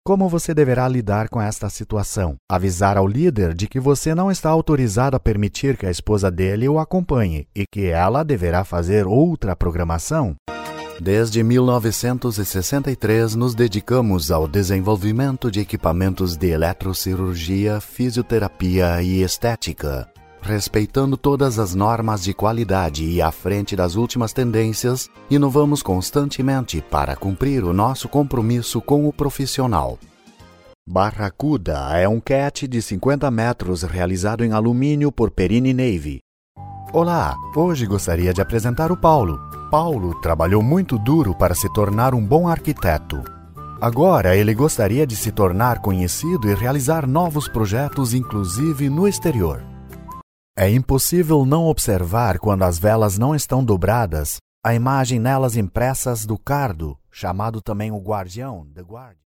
como você deverá lidar com esta situação? Avisar ao líder de que você não está autorizado a permitir que a esposa dele o acompanhe e que ela deverá fazer outra programação? Desde 1963, nos dedicamos ao desenvolvimento de equipamentos de eletrocirurgia, fisioterapia e estética. Respeitando todas as normas de qualidade e à frente das últimas tendências, inovamos constantemente para cumprir o nosso compromisso com o profissional. Barracuda é um cat de 50 metros realizado em alumínio por Perini Navy. Olá, hoje gostaria de apresentar o Paulo. Paulo trabalhou muito duro para se tornar um bom arquiteto. Agora ele gostaria de se tornar conhecido e realizar novos projetos, inclusive no exterior. É impossível não observar quando as velas não estão dobradas, a imagem nelas impressas do cardo, chamado também o guardião, the guard.